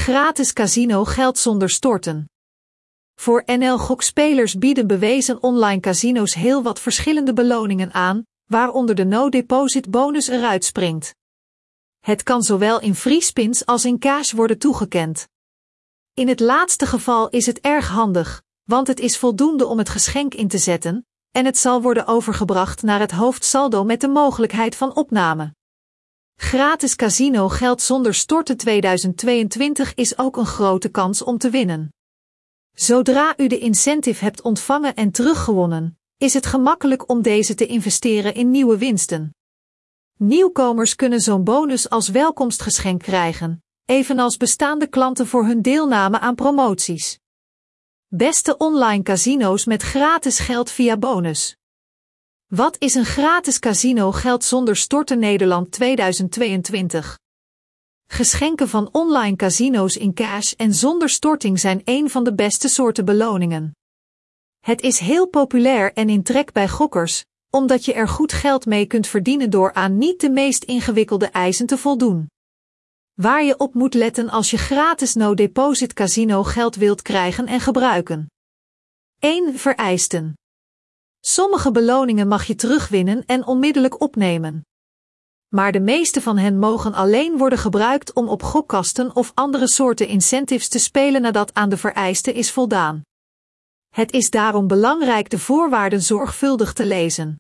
Gratis casino geld zonder storten. Voor NL-gokspelers bieden bewezen online casino's heel wat verschillende beloningen aan, waaronder de no-deposit bonus eruit springt. Het kan zowel in free spins als in cash worden toegekend. In het laatste geval is het erg handig, want het is voldoende om het geschenk in te zetten, en het zal worden overgebracht naar het hoofdsaldo met de mogelijkheid van opname. Gratis casino geld zonder storten 2022 is ook een grote kans om te winnen. Zodra u de incentive hebt ontvangen en teruggewonnen, is het gemakkelijk om deze te investeren in nieuwe winsten. Nieuwkomers kunnen zo'n bonus als welkomstgeschenk krijgen, evenals bestaande klanten voor hun deelname aan promoties. Beste online casino's met gratis geld via bonus. Wat is een gratis casino geld zonder storten Nederland 2022? Geschenken van online casino's in cash en zonder storting zijn een van de beste soorten beloningen. Het is heel populair en in trek bij gokkers, omdat je er goed geld mee kunt verdienen door aan niet de meest ingewikkelde eisen te voldoen. Waar je op moet letten als je gratis no-deposit casino geld wilt krijgen en gebruiken. 1. Vereisten. Sommige beloningen mag je terugwinnen en onmiddellijk opnemen. Maar de meeste van hen mogen alleen worden gebruikt om op gokkasten of andere soorten incentives te spelen nadat aan de vereisten is voldaan. Het is daarom belangrijk de voorwaarden zorgvuldig te lezen.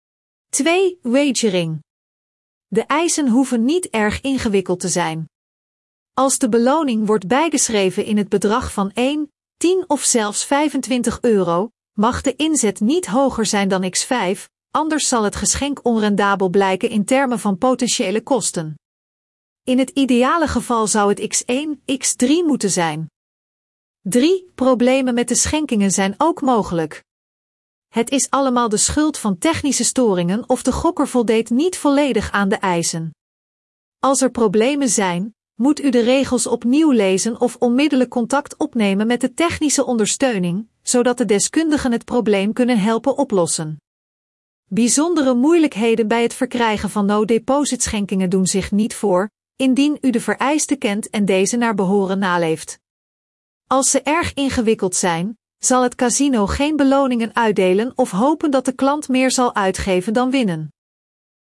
2. Wagering. De eisen hoeven niet erg ingewikkeld te zijn. Als de beloning wordt bijgeschreven in het bedrag van 1, 10 of zelfs €25, mag de inzet niet hoger zijn dan x5, anders zal het geschenk onrendabel blijken in termen van potentiële kosten. In het ideale geval zou het x1, x3 moeten zijn. 3. Problemen met de schenkingen zijn ook mogelijk. Het is allemaal de schuld van technische storingen of de gokker voldeed niet volledig aan de eisen. Als er problemen zijn, moet u de regels opnieuw lezen of onmiddellijk contact opnemen met de technische ondersteuning, zodat de deskundigen het probleem kunnen helpen oplossen. Bijzondere moeilijkheden bij het verkrijgen van no-deposit schenkingen doen zich niet voor, indien u de vereisten kent en deze naar behoren naleeft. Als ze erg ingewikkeld zijn, zal het casino geen beloningen uitdelen of hopen dat de klant meer zal uitgeven dan winnen.